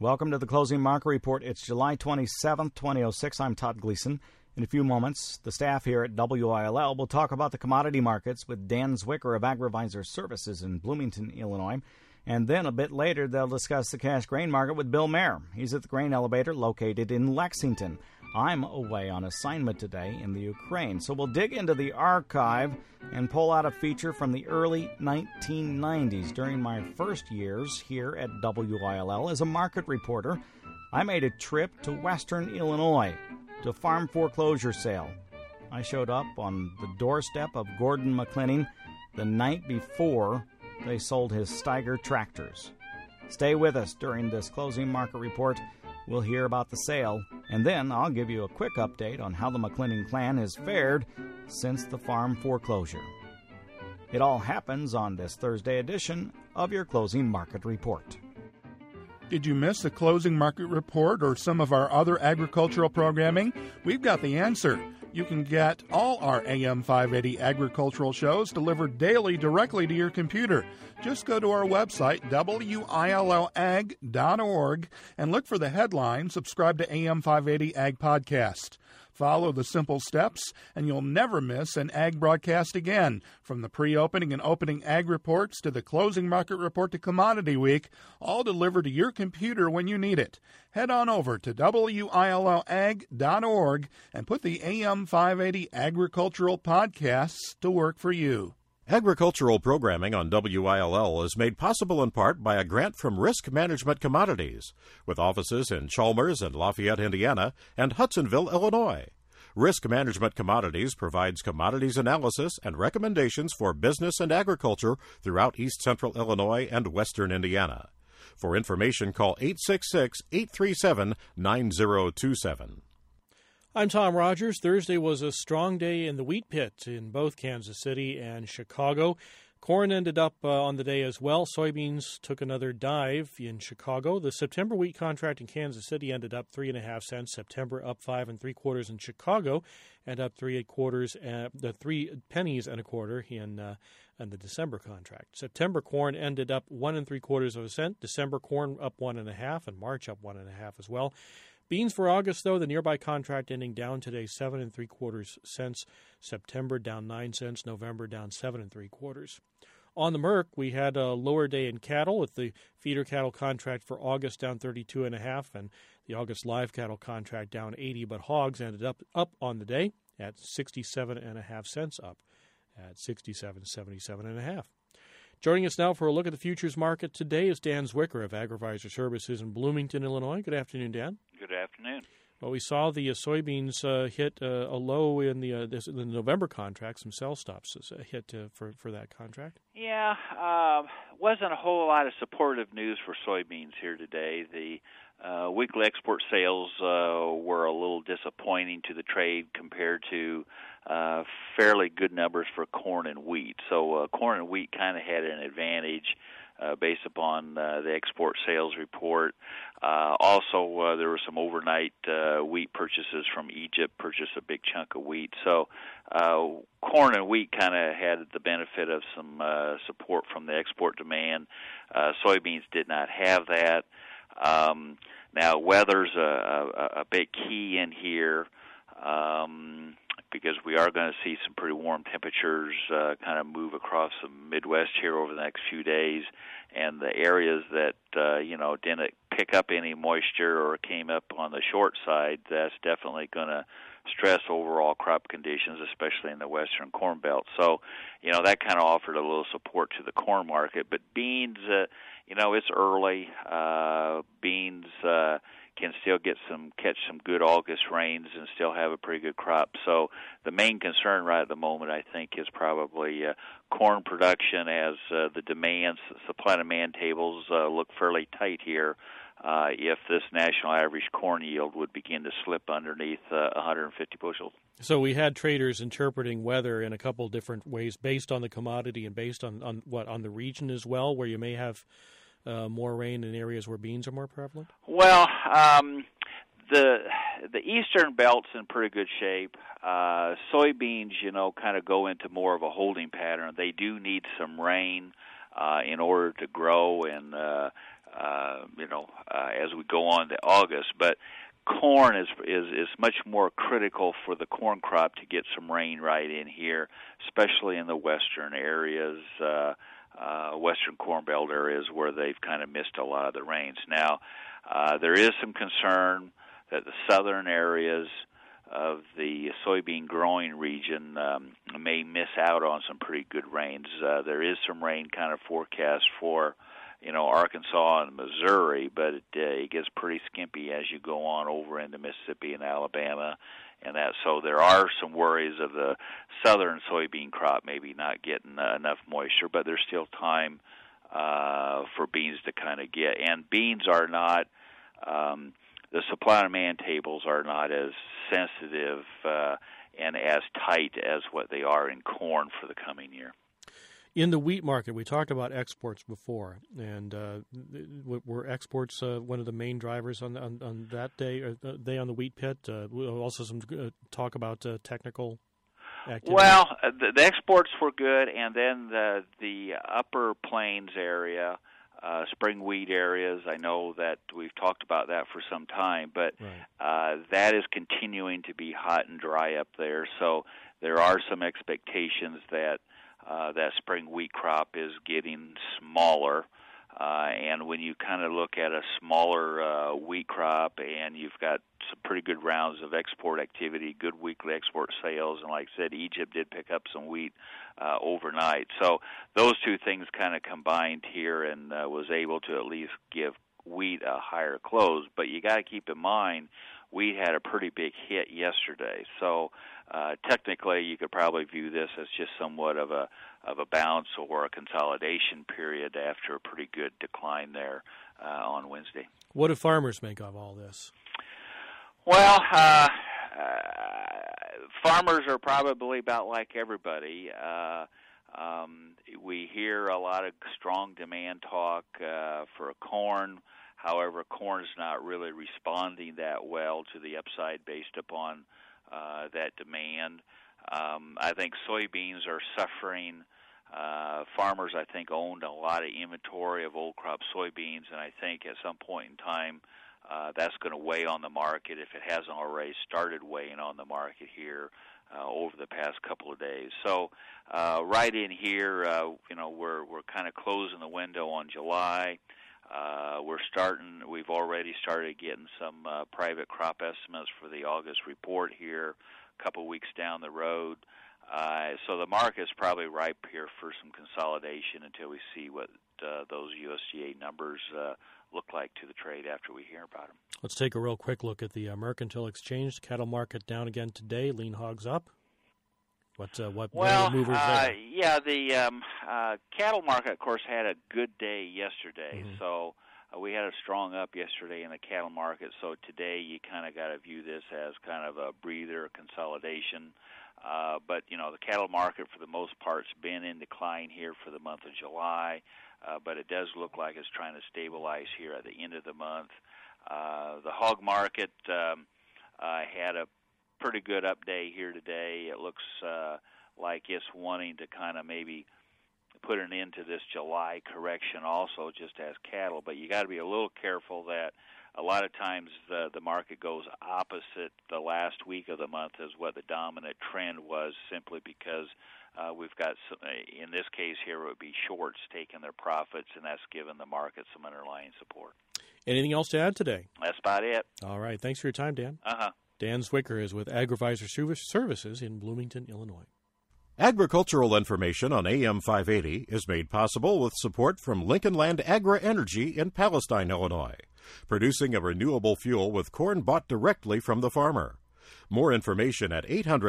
Welcome to the Closing Market Report. It's July 27th, 2006. I'm Todd Gleason. In a few moments, the staff here at WILL will talk about the commodity markets with Dan Zwicker of AgriVisor Services in Bloomington, Illinois. And then a bit later, they'll discuss the cash grain market with Bill Mayer. He's at the grain elevator located in Lexington. I'm away on assignment today in the Ukraine, so we'll dig into the archive and pull out a feature from the early 1990s. During my first years here at WILL as a market reporter, I made a trip to western Illinois to a farm foreclosure sale. I showed up on the doorstep of Gordon McClinning the night before they sold his Steiger tractors. Stay with us during this Closing Market Report. We'll hear about the sale, and then I'll give you a quick update on how the McClinning clan has fared since the farm foreclosure. It all happens on this Thursday edition of your Closing Market Report. Did you miss the Closing Market Report or some of our other agricultural programming? We've got the answer. You can get all our AM 580 agricultural shows delivered daily directly to your computer. Just go to our website, WILLAG.org, and look for the headline, Subscribe to AM 580 Ag Podcast. Follow the simple steps, and you'll never miss an ag broadcast again. From the pre-opening and opening ag reports to the closing market report to Commodity Week, all delivered to your computer when you need it. Head on over to WILLAG.org and put the AM 580 Agricultural Podcasts to work for you. Agricultural programming on WILL is made possible in part by a grant from Risk Management Commodities, with offices in Chalmers and Lafayette, Indiana, and Hudsonville, Illinois. Risk Management Commodities provides commodities analysis and recommendations for business and agriculture throughout East Central Illinois and Western Indiana. For information, call 866-837-9027. I'm Tom Rogers. Thursday was a strong day in the wheat pit in both Kansas City and Chicago. Corn ended up on the day as well. Soybeans took another dive in Chicago. The September wheat contract in Kansas City ended up 3.5 cents. September up 5 3/4 in Chicago, and up 3 pennies and a quarter in the December contract. September corn ended up 1 3/4 cents. December corn up 1.5, and March up 1.5 as well. Beans for August, though, the nearby contract ending down today 7 3/4 cents. September down 9 cents. November down 7 3/4. On the Merc, we had a lower day in cattle, with the feeder cattle contract for August down 32.5, and the August live cattle contract down 80. But hogs ended up on the day at 67.5 cents, up at 67.77.5. Joining us now for a look at the futures market today is Dan Zwicker of AgriVisor Services in Bloomington, Illinois. Good afternoon, Dan. Good afternoon. Well, we saw the soybeans hit a low in the November contract. Some sell stops hit for that contract. Yeah, wasn't a whole lot of supportive news for soybeans here today. The weekly export sales were a little disappointing to the trade compared to fairly good numbers for corn and wheat. So corn and wheat kind of had an advantage based upon the export sales report. Also, there were some overnight wheat purchases from Egypt, purchased a big chunk of wheat. So corn and wheat kind of had the benefit of some support from the export demand. Soybeans did not have that. Now, weather's a big key in here. Because we are going to see some pretty warm temperatures kind of move across the Midwest here over the next few days, and the areas that didn't pick up any moisture or came up on the short side, that's definitely going to stress overall crop conditions, especially in the western corn belt. So, that kind of offered a little support to the corn market. But beans, it's early. Beans can still catch some good August rains and still have a pretty good crop. So the main concern right at the moment, I think, is probably corn production, as the supply-demand tables look fairly tight here. If this national average corn yield would begin to slip underneath 150 bushels. So we had traders interpreting weather in a couple different ways, based on the commodity and based on the region as well, where you may have more rain in areas where beans are more prevalent? Well, the eastern belt's in pretty good shape. Soybeans, kind of go into more of a holding pattern. They do need some rain in order to grow, and as we go on to August. But corn is much more critical for the corn crop to get some rain right in here, especially in the western areas, western Corn Belt areas where they've kind of missed a lot of the rains. Now, there is some concern that the southern areas of the soybean growing region may miss out on some pretty good rains. There is some rain kind of forecast for Arkansas and Missouri, but it gets pretty skimpy as you go on over into Mississippi and Alabama, and that. So there are some worries of the southern soybean crop maybe not getting enough moisture, but there's still time for beans to kind of get. And beans are not, the supply and demand tables are not as sensitive and as tight as what they are in corn for the coming year. In the wheat market, we talked about exports before, and were exports one of the main drivers on that day, or day on the wheat pit? Also some talk about technical activity. Well, the exports were good, and then the upper plains area, spring wheat areas, I know that we've talked about that for some time, but right. That is continuing to be hot and dry up there, so there are some expectations that that spring wheat crop is getting smaller, and when you kind of look at a smaller wheat crop and you've got some pretty good rounds of export activity, good weekly export sales, and like I said, Egypt did pick up some wheat overnight. So those two things kind of combined here and was able to at least give wheat a higher close. But you got to keep in mind, wheat had a pretty big hit yesterday. So technically, you could probably view this as just somewhat of a bounce or a consolidation period after a pretty good decline there on Wednesday. What do farmers make of all this? Well, farmers are probably about like everybody. We hear a lot of strong demand talk for corn. However, corn is not really responding that well to the upside based upon that demand. I think soybeans are suffering. Farmers, I think, owned a lot of inventory of old crop soybeans, and I think at some point in time that's going to weigh on the market if it hasn't already started weighing on the market here over the past couple of days. So right in here, we're kind of closing the window on July. We've already started getting some private crop estimates for the August report here a couple weeks down the road. So the market's probably ripe here for some consolidation until we see what those USDA numbers look like to the trade after we hear about them. Let's take a real quick look at the Mercantile Exchange. Cattle market down again today, lean hogs up. What are the movers there? Yeah, the cattle market, of course, had a good day yesterday. Mm-hmm. So we had a strong up yesterday in the cattle market. So today you kind of got to view this as kind of a breather, consolidation. But, the cattle market for the most part has been in decline here for the month of July. But it does look like it's trying to stabilize here at the end of the month. The hog market had a pretty good up day here today. It looks like it's wanting to kind of maybe put an end to this July correction also just as cattle. But you got to be a little careful that a lot of times the market goes opposite the last week of the month as what the dominant trend was, simply because we've got, in this case here, it would be shorts taking their profits, and that's given the market some underlying support. Anything else to add today? That's about it. All right. Thanks for your time, Dan. Uh-huh. Dan Zwicker is with AgriVisor Services in Bloomington, Illinois. Agricultural information on AM 580 is made possible with support from Lincoln Land Agri-Energy in Palestine, Illinois, producing a renewable fuel with corn bought directly from the farmer. More information at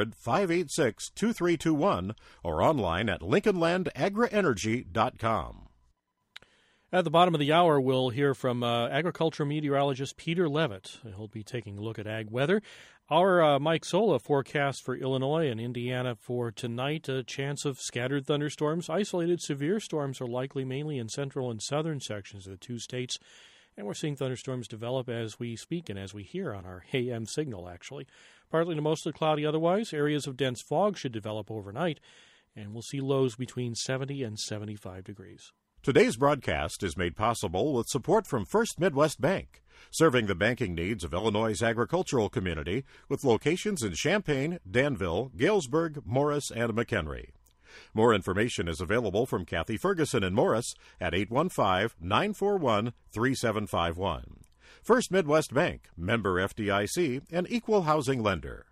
800-586-2321 or online at lincolnlandagrienergy.com. At the bottom of the hour, we'll hear from agriculture meteorologist Peter Levitt. He'll be taking a look at ag weather. Our Mike Sola forecast for Illinois and Indiana for tonight, a chance of scattered thunderstorms. Isolated severe storms are likely mainly in central and southern sections of the two states. And we're seeing thunderstorms develop as we speak and as we hear on our AM signal, actually. Partly to mostly cloudy otherwise. Areas of dense fog should develop overnight. And we'll see lows between 70 and 75 degrees. Today's broadcast is made possible with support from First Midwest Bank, serving the banking needs of Illinois' agricultural community with locations in Champaign, Danville, Galesburg, Morris, and McHenry. More information is available from Kathy Ferguson in Morris at 815-941-3751. First Midwest Bank, member FDIC, and equal housing lender.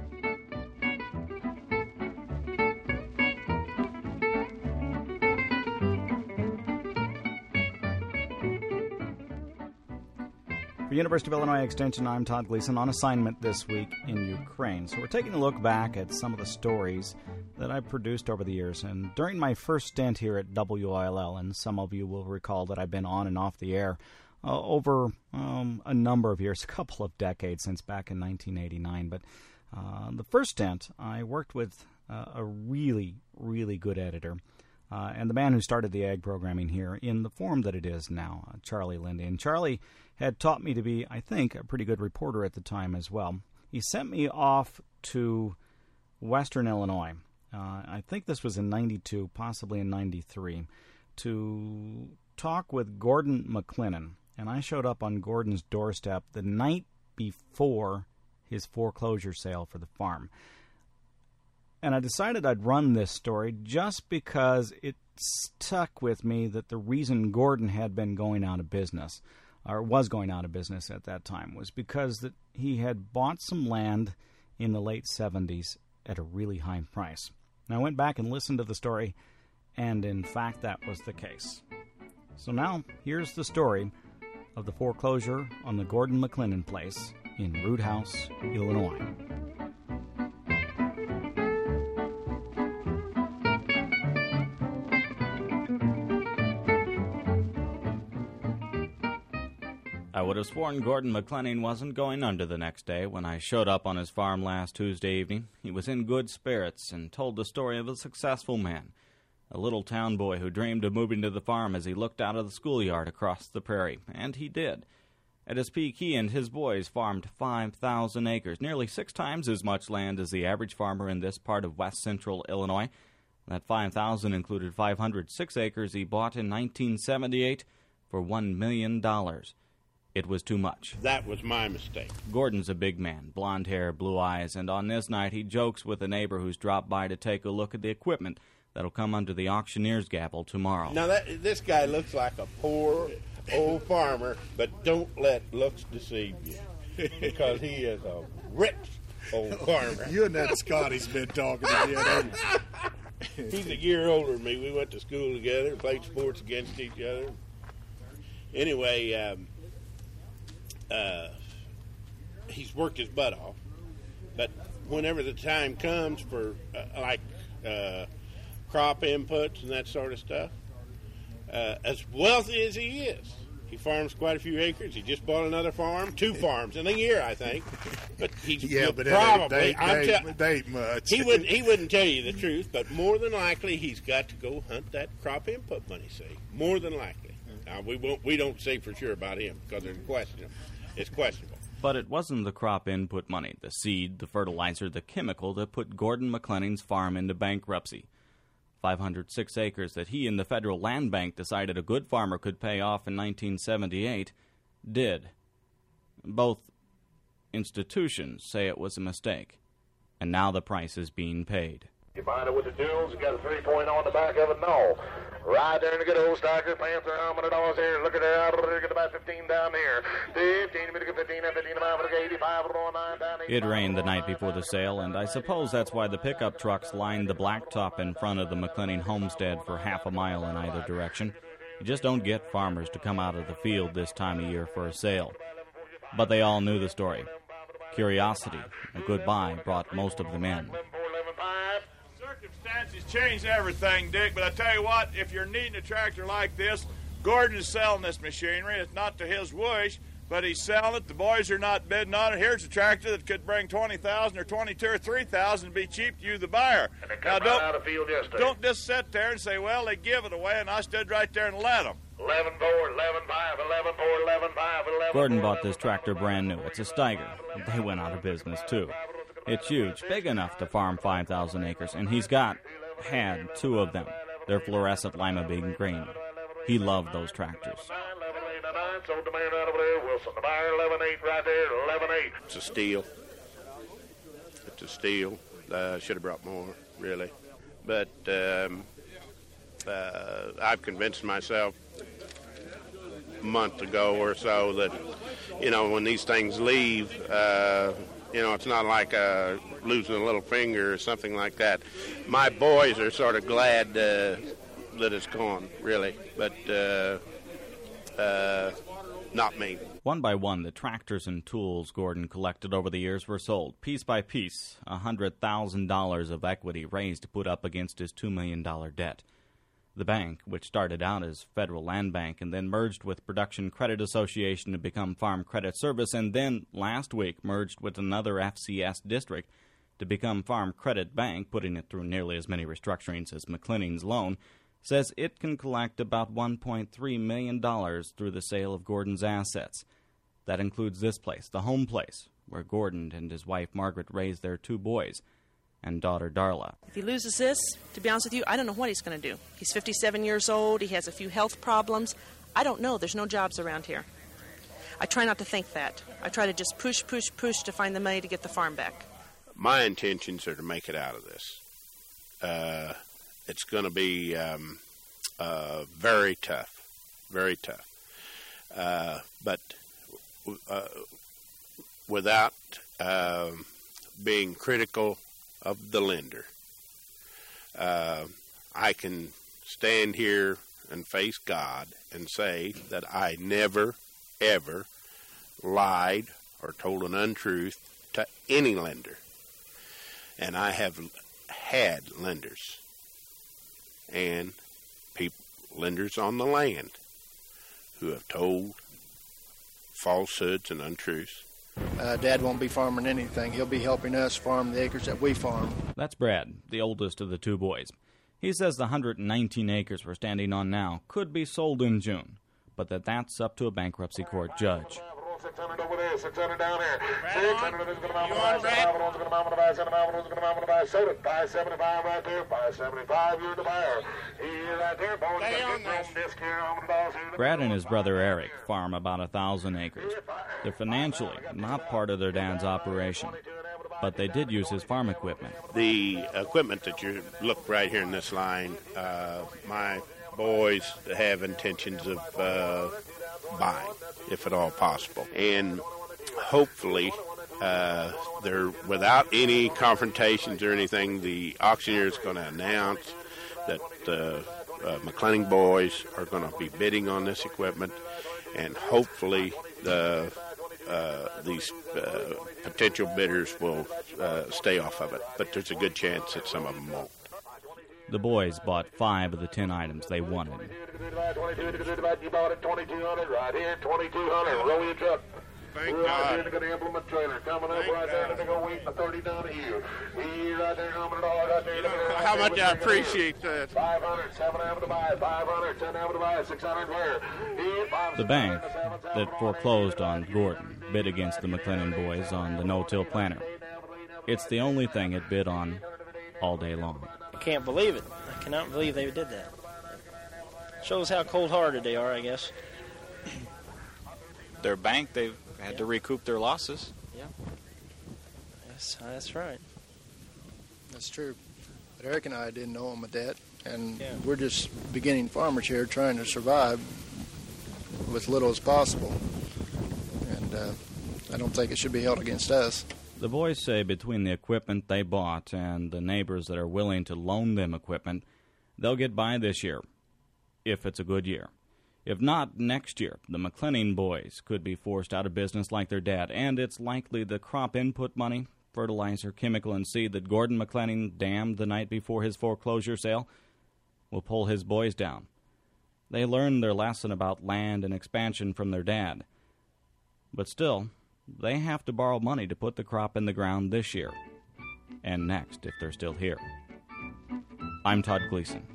For University of Illinois Extension, I'm Todd Gleason on assignment this week in Ukraine. So we're taking a look back at some of the stories that I've produced over the years. And during my first stint here at WILL, and some of you will recall that I've been on and off the air over a number of years, a couple of decades since back in 1989. But the first stint, I worked with a really, really good editor. And the man who started the ag programming here in the form that it is now, Charlie Lindy. And Charlie had taught me to be, I think, a pretty good reporter at the time as well. He sent me off to Western Illinois. I think this was in 92, possibly in 93, to talk with Gordon McClinnon. And I showed up on Gordon's doorstep the night before his foreclosure sale for the farm. And I decided I'd run this story just because it stuck with me that the reason Gordon had been going out of business, or was going out of business at that time, was because that he had bought some land in the late 70s at a really high price. And I went back and listened to the story, and in fact that was the case. So now, here's the story of the foreclosure on the Gordon McClinnon place in Root House, Illinois. I would have sworn Gordon McClinnon wasn't going under the next day when I showed up on his farm last Tuesday evening. He was in good spirits and told the story of a successful man, a little town boy who dreamed of moving to the farm as he looked out of the schoolyard across the prairie, and he did. At his peak, he and his boys farmed 5,000 acres, nearly 6 times as much land as the average farmer in this part of west-central Illinois. That 5,000 included 506 acres he bought in 1978 for $1 million. It was too much. That was my mistake. Gordon's a big man, blonde hair, blue eyes, and on this night he jokes with a neighbor who's dropped by to take a look at the equipment that'll come under the auctioneer's gavel tomorrow. Now, this guy looks like a poor old farmer, but don't let looks deceive you, because he is a rich old farmer. You and that Scotty's been talking again. He's a year older than me. We went to school together, played sports against each other. Anyway, he's worked his butt off, but whenever the time comes for crop inputs and that sort of stuff, as wealthy as he is, he farms quite a few acres. He just bought another farm, 2 farms in a year, I think. But he's but probably they ain't much. He wouldn't tell you the truth, but more than likely he's got to go hunt that crop input money. See, more than likely. Now we don't say for sure about him because it's questionable. But it wasn't the crop input money, the seed, the fertilizer, the chemical that put Gordon McClinnon's farm into bankruptcy. 506 acres that he and the Federal Land Bank decided a good farmer could pay off in 1978 did. Both institutions say it was a mistake, and now the price is being paid. You find it with the jewels, you got a 3-point on the back of it, no. Right there in the good old Stocker, Panther, $100 here. Look at that, get about 15 down here. 15, 15, 15, 85, 9 It rained the night before the sale, and I suppose that's why the pickup trucks lined the blacktop in front of the McClinnon homestead for half a mile in either direction. You just don't get farmers to come out of the field this time of year for a sale. But they all knew the story. Curiosity, a good buy, brought most of them in. Circumstances change everything, Dick, but I tell you what, if you're needing a tractor like this, Gordon is selling this machinery. It's not to his wish, but he's selling it. The boys are not bidding on it. Here's a tractor that could bring $20,000 or $22,000 or $3,000 and be cheap to you, the buyer. And they come right out of the field yesterday. Don't just sit there and say, well, they give it away, and I stood right there and let them. 11-4, 11-5, 11-4, 11-5, 11. Gordon bought this tractor brand new. It's a Steiger. They went out of business, too. It's huge, big enough to farm 5,000 acres, and he's had 2 of them. They're fluorescent lima bean green. He loved those tractors. It's a steal. It's a steal. Should have brought more, really. But I've convinced myself a month ago or so that, when these things leave, it's not like losing a little finger or something like that. My boys are sort of glad that it's gone, really, but not me. One by one, the tractors and tools Gordon collected over the years were sold, piece by piece, $100,000 of equity raised to put up against his $2 million debt. The bank, which started out as Federal Land Bank and then merged with Production Credit Association to become Farm Credit Service, and then, last week, merged with another FCS district to become Farm Credit Bank, putting it through nearly as many restructurings as McClenning's loan, says it can collect about $1.3 million through the sale of Gordon's assets. That includes this place, the home place, where Gordon and his wife Margaret raised their 2 boys and daughter Darla. If he loses this, to be honest with you, I don't know what he's going to do. He's 57 years old. He has a few health problems. I don't know. There's no jobs around here. I try not to think that. I try to just push to find the money to get the farm back. My intentions are to make it out of this. It's going to be very tough, very tough. But without being critical of the lender, I can stand here and face God and say that I never, ever lied or told an untruth to any lender. And I have had lenders and lenders on the land who have told falsehoods and untruths. Dad won't be farming anything. He'll be helping us farm the acres that we farm. That's Brad, the oldest of the 2 boys. He says the 119 acres we're standing on now could be sold in June, but that's up to a bankruptcy court judge. 600 over there, 600 down there. 600 is going to buy, 700 is going to buy, 700 is going to buy soda. 575 right there, 575, you're the buyer. He's right there, boys. Brad and his brother Eric farm about 1,000 acres. They're financially not part of their dad's operation, but they did use his farm equipment. The equipment that you look right here in this line, my boys have intentions of buying, if at all possible. And hopefully, they're without any confrontations or anything, the auctioneer is going to announce that the McClenning boys are going to be bidding on this equipment, and hopefully these potential bidders will stay off of it. But there's a good chance that some of them won't. The boys bought 5 of the 10 items they wanted. You bought it 2,200 right here, 2,200. Roll your truck. Thank We're God. right here to the implement trailer coming up right there to go wait for 30 down here. He's right there coming right there. How much I appreciate that. 500, 7 having to buy, 500, 10 having to buy, 600 where? The bank that foreclosed on Gordon bid against the McClenning boys on the no-till planter. It's the only thing it bid on all day long. I can't believe it. I cannot believe they did that. Shows how cold-hearted they are, I guess. Their bank, they've had to recoup their losses. Yeah. Yes, that's right. That's true. But Eric and I didn't know him at that, and we're just beginning farmers here trying to survive with little as possible. And I don't think it should be held against us. The boys say between the equipment they bought and the neighbors that are willing to loan them equipment, they'll get by this year, if it's a good year. If not, next year, the McClenning boys could be forced out of business like their dad, and it's likely the crop input money, fertilizer, chemical, and seed that Gordon McClenning damned the night before his foreclosure sale will pull his boys down. They learned their lesson about land and expansion from their dad. But still, they have to borrow money to put the crop in the ground this year, and next if they're still here. I'm Todd Gleason.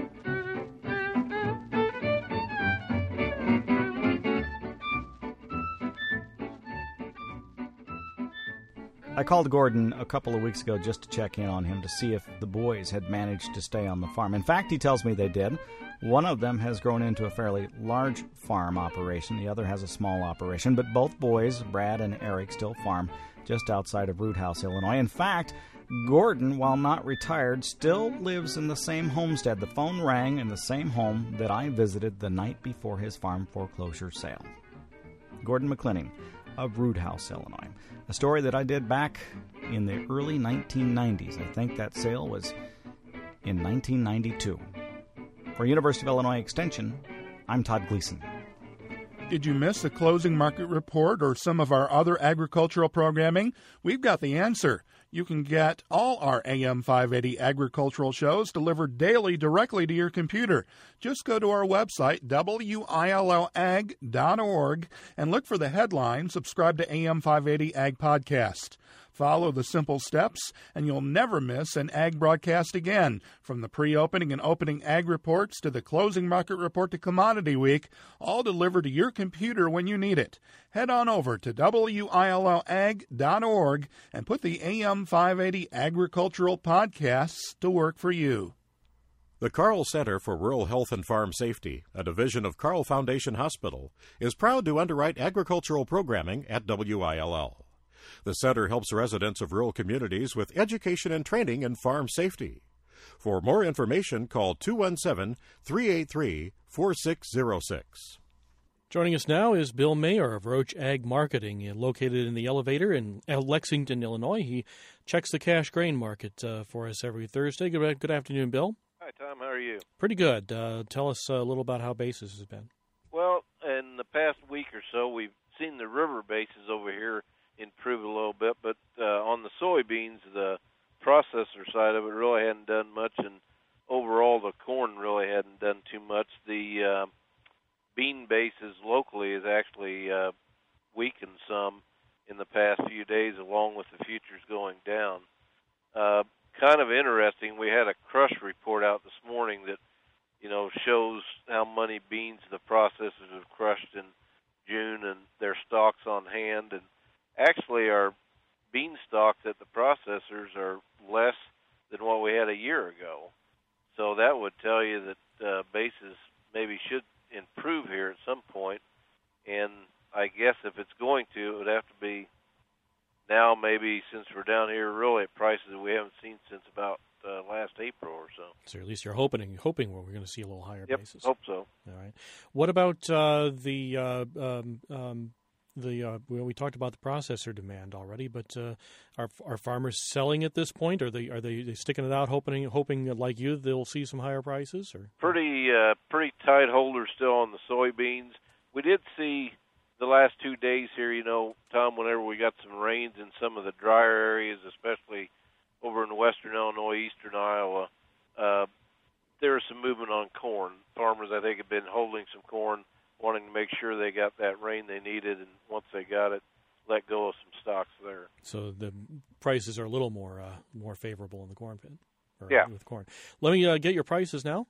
I called Gordon a couple of weeks ago just to check in on him to see if the boys had managed to stay on the farm. In fact, he tells me they did. One of them has grown into a fairly large farm operation. The other has a small operation, but both boys, Brad and Eric, still farm just outside of Roothouse, Illinois. In fact, Gordon, while not retired, still lives in the same homestead. The phone rang in the same home that I visited the night before his farm foreclosure sale. Gordon McClinning of Roothouse, Illinois. A story that I did back in the early 1990s. I think that sale was in 1992. For University of Illinois Extension, I'm Todd Gleason. Did you miss the closing market report or some of our other agricultural programming? We've got the answer. You can get all our AM 580 agricultural shows delivered daily directly to your computer. Just go to our website, WILLAG.org, and look for the headline, Subscribe to AM 580 Ag Podcast. Follow the simple steps, and you'll never miss an ag broadcast again. From the pre-opening and opening ag reports to the closing market report to Commodity Week, all delivered to your computer when you need it. Head on over to WILLAG.org and put the AM 580 Agricultural Podcasts to work for you. The Carl Center for Rural Health and Farm Safety, a division of Carl Foundation Hospital, is proud to underwrite agricultural programming at WILL. The center helps residents of rural communities with education and training in farm safety. For more information, call 217-383-4606. Joining us now is Bill Mayer of Roach Ag Marketing, located in the Elevator in Lexington, Illinois. He checks the cash grain market for us every Thursday. Good afternoon, Bill. Hi, Tom. How are you? Pretty good. Tell us a little about how basis has been. Well, in the past week or so, we've seen the river basis over here improve a little bit, but on the soybeans, the processor side of it really hadn't done much, and overall the corn really hadn't done too much. The bean basis locally has actually weakened some in the past few days, along with the futures going down. Kind of interesting, we had a crush report out this morning that, shows how many beans the processors have crushed in June and their stocks on hand, and actually our bean stocks at the processors are less than what we had a year ago. So that would tell you that basis maybe should improve here at some point. And I guess if it's going to, it would have to be now, maybe, since we're down here really at prices that we haven't seen since about last April or so. So at least you're hoping we're going to see a little higher basis. Hope so. All right. What about we talked about the processor demand already, but are farmers selling at this point? Are they sticking it out, hoping like you they'll see some higher prices? Or pretty tight holders still on the soybeans. We did see the last 2 days here, Tom, whenever we got some rains in some of the drier areas, especially over in western Illinois, eastern Iowa, there was some movement on corn. Farmers, I think, have been holding some corn, wanting to make sure they got that rain they needed, and once they got it, let go of some stocks there. So the prices are a little more favorable in the corn pit. Yeah. With corn. Let me get your prices now.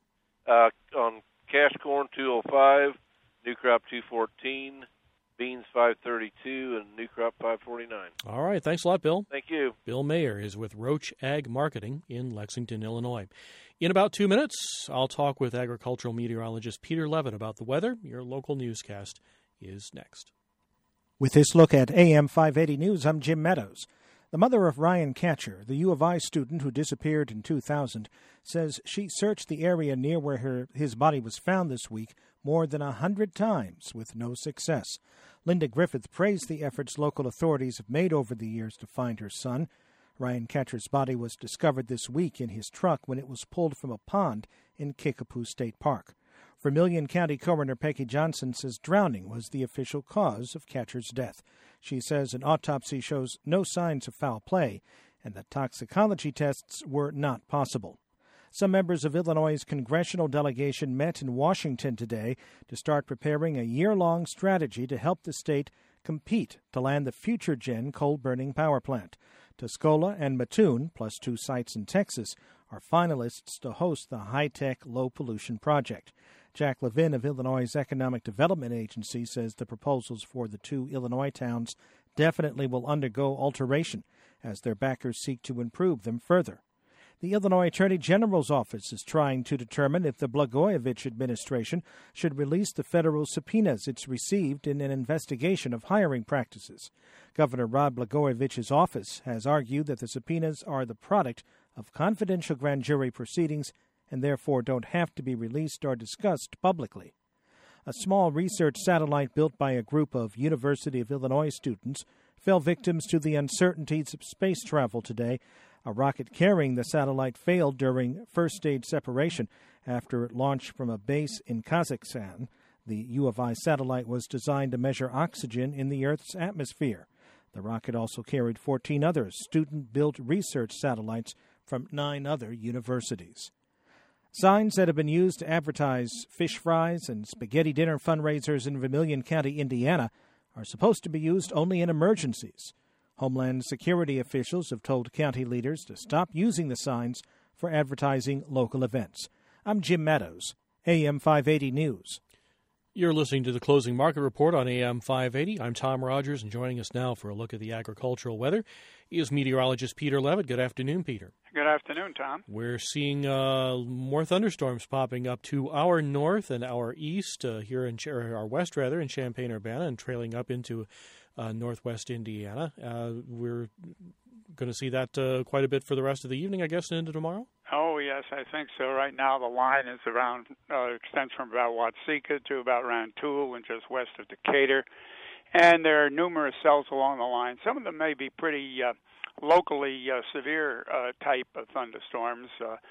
On cash corn, $205, new crop $214, beans $532, and new crop $549. All right. Thanks a lot, Bill. Thank you. Bill Mayer is with Roach Ag Marketing in Lexington, Illinois. In about 2 minutes, I'll talk with agricultural meteorologist Peter Levitt about the weather. Your local newscast is next. With this look at AM 580 News, I'm Jim Meadows. The mother of Ryan Catcher, the U of I student who disappeared in 2000, says she searched the area near where his body was found this week more than 100 times with no success. Linda Griffith praised the efforts local authorities have made over the years to find her son. Ryan Catcher's body was discovered this week in his truck when it was pulled from a pond in Kickapoo State Park. Vermilion County Coroner Peggy Johnson says drowning was the official cause of Catcher's death. She says an autopsy shows no signs of foul play and that toxicology tests were not possible. Some members of Illinois' congressional delegation met in Washington today to start preparing a year-long strategy to help the state compete to land the FutureGen coal-burning power plant. Tuscola and Mattoon, plus 2 sites in Texas, are finalists to host the high-tech, low-pollution project. Jack Levin of Illinois' Economic Development Agency says the proposals for the 2 Illinois towns definitely will undergo alteration as their backers seek to improve them further. The Illinois Attorney General's office is trying to determine if the Blagojevich administration should release the federal subpoenas it's received in an investigation of hiring practices. Governor Rod Blagojevich's office has argued that the subpoenas are the product of confidential grand jury proceedings and therefore don't have to be released or discussed publicly. A small research satellite built by a group of University of Illinois students fell victims to the uncertainties of space travel today. A rocket carrying the satellite failed during first-stage separation after it launched from a base in Kazakhstan. The U of I satellite was designed to measure oxygen in the Earth's atmosphere. The rocket also carried 14 other student-built research satellites from 9 other universities. Signs that have been used to advertise fish fries and spaghetti dinner fundraisers in Vermilion County, Indiana, are supposed to be used only in emergencies. Homeland Security officials have told county leaders to stop using the signs for advertising local events. I'm Jim Meadows, AM 580 News. You're listening to the Closing Market Report on AM 580. I'm Tom Rogers, and joining us now for a look at the agricultural weather is meteorologist Peter Levitt. Good afternoon, Peter. Good afternoon, Tom. We're seeing more thunderstorms popping up to our north and our east here in our west, rather, in Champaign-Urbana, and trailing up into northwest Indiana. We're going to see that quite a bit for the rest of the evening, I guess, and into tomorrow? Oh, yes, I think so. Right now the line is around, extends from about Watseka to about Rantoul and just west of Decatur. And there are numerous cells along the line. Some of them may be pretty locally severe type of thunderstorms.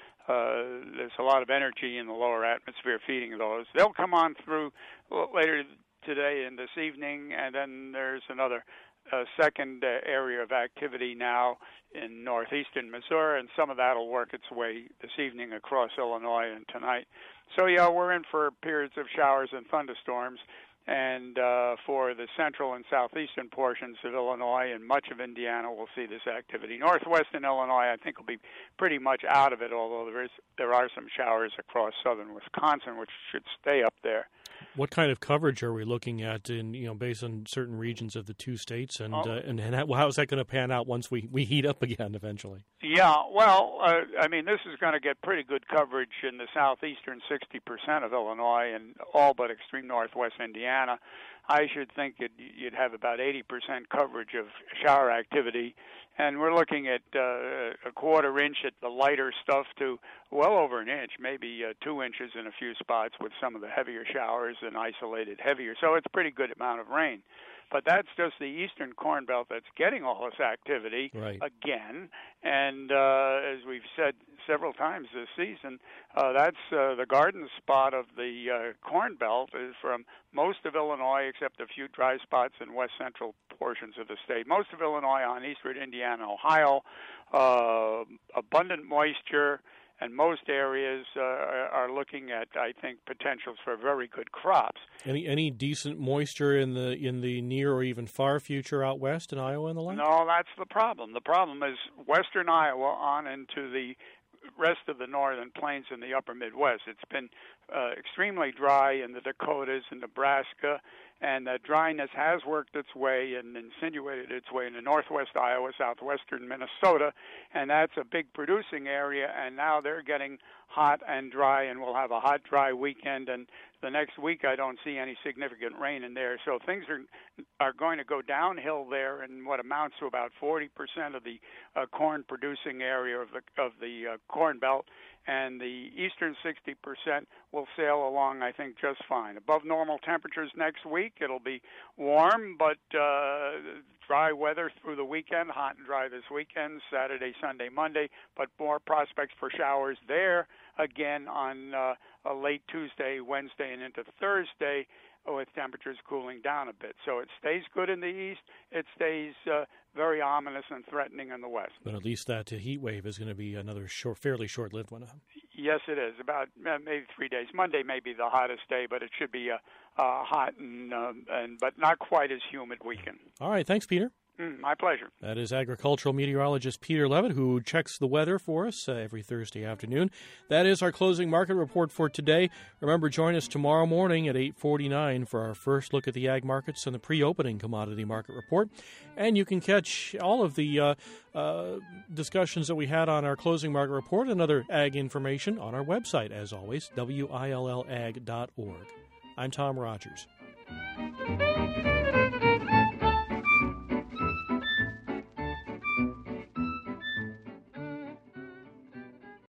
There's a lot of energy in the lower atmosphere feeding those. They'll come on through later today and this evening, and then there's another second area of activity now in northeastern Missouri, and some of that will work its way this evening across Illinois and tonight. So, yeah, we're in for periods of showers and thunderstorms, and for the central and southeastern portions of Illinois and much of Indiana, we'll see this activity. Northwestern Illinois, I think, will be pretty much out of it, although there are some showers across southern Wisconsin, which should stay up there. What kind of coverage are we looking at based on certain regions of the two states, and how is that going to pan out once we heat up again eventually? Yeah, well, this is going to get pretty good coverage in the southeastern 60% of Illinois and all but extreme northwest Indiana. I should think you'd have about 80% coverage of shower activity, and we're looking at a quarter inch at the lighter stuff to well over an inch, maybe 2 inches in a few spots with some of the heavier showers and isolated heavier. So it's a pretty good amount of rain. But that's just the eastern Corn Belt that's getting all this activity again. And as we've said several times this season, that's the garden spot of the Corn Belt is from most of Illinois, except a few dry spots in west central portions of the state. Most of Illinois on eastward Indiana, Ohio, abundant moisture. And most areas are looking at, I think, potentials for very good crops. Any decent moisture in the near or even far future out west in Iowa and the like? No, that's the problem. The problem is western Iowa on into the rest of the northern plains and the upper Midwest. It's been extremely dry in the Dakotas and Nebraska, and that dryness has worked its way and insinuated its way into northwest Iowa, southwestern Minnesota, and that's a big producing area, and now they're getting hot and dry, and we'll have a hot, dry weekend, and the next week I don't see any significant rain in there. So things are going to go downhill there in what amounts to about 40% of the corn-producing area of the Corn Belt, and the eastern 60% will sail along, I think, just fine. Above normal temperatures next week. It'll be warm, but dry weather through the weekend, hot and dry this weekend, Saturday, Sunday, Monday, but more prospects for showers there again on late Tuesday, Wednesday, and into Thursday, with temperatures cooling down a bit. So it stays good in the east. It stays very ominous and threatening in the west. But at least that heat wave is going to be another fairly short-lived one. Yes, it is. About maybe 3 days. Monday may be the hottest day, but it should be a hot and but not quite as humid weekend. All right. Thanks, Peter. My pleasure. That is agricultural meteorologist Peter Levitt, who checks the weather for us every Thursday afternoon. That is our closing market report for today. Remember, join us tomorrow morning at 8:49 for our first look at the ag markets and the pre-opening commodity market report. And you can catch all of the discussions that we had on our closing market report and other ag information on our website, as always, willag.org. I'm Tom Rogers.